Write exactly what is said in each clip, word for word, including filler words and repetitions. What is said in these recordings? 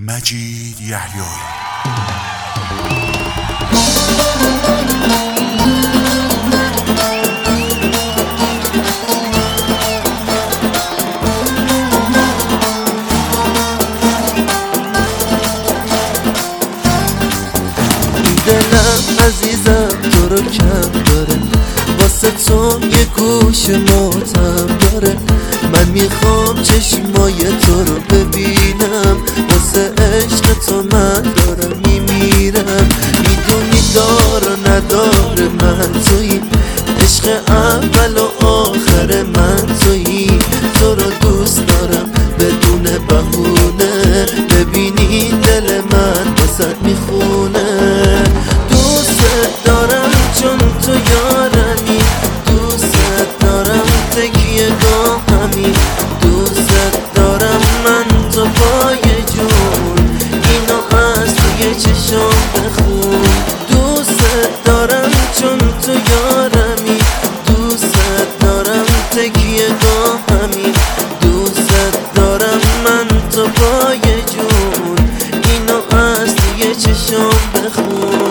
مجید یحیایی. دلم عزیزم تو رو کم داره، واسه تو یه گوش ماتم داره. من میخوام چشمای تو رو ببینم، واسه عشق تو من دارم میمیرم. میدونی دار و ندار من تویی، عشق اول و آخر من تویی. تو رو دوست دارم بدون بهونه، ببینی دل من واسه میخونه. دوست دارم چون تو یارمی، دوست دارم تکیه گاهمی، دوست دارم من تو پای جون، اینو از توی چشم بخون. دوست دارم چون تو یارمی، دوست دارم تکیه گاهمی، دوست دارم من تو پای جون، اینو از توی چشم بخون.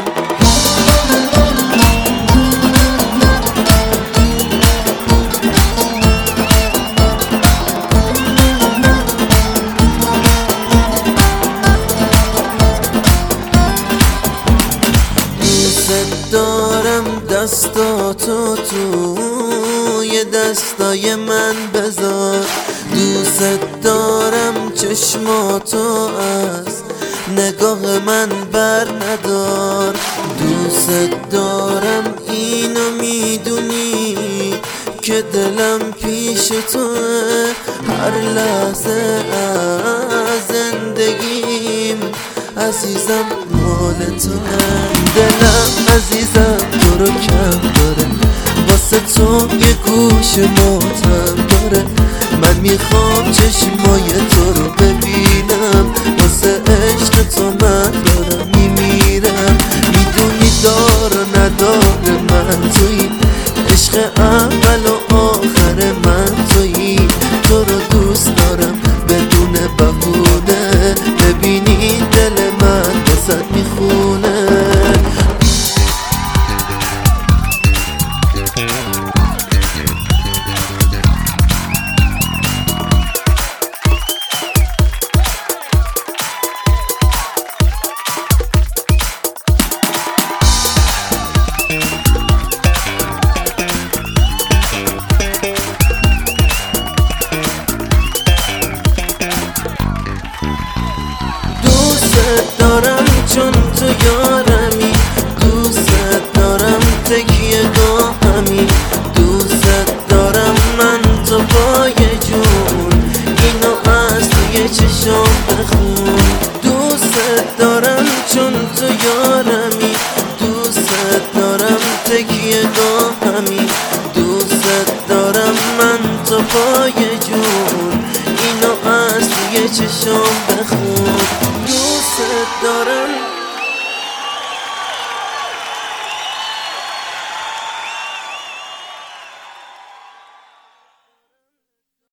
دارم دستاتو توی دستای من بذار، دوست دارم چشماتو از نگاه من بر ندار. دوست دارم اینو میدونی که دلم پیش توه، هر لحظه از زندگیم عزیزم مال توه. دلم عزیزم تو رو کم داره، واسه تو یه گوش ماتم داره. من میخوام چشمای تو رو ببینم، واسه عشق تو من دارم میمیرم. میدونی دار و ندار من تویی، عشق اول و آخر من تویی. تو رو دوست دارم بدون بهونه، ببینی دل من واسه میخونه. دوست دارم چون تو یارمی، دوست دارم تکیه گاهمی، دوست دارم من تو پای جون، اینو از توی چشم بخون. دوست دارم چون تو یارمی، دوست دارم تکیه گاهمی، دوست دارم من تو پای جون، اینو از توی چشم بخون. دوست دارم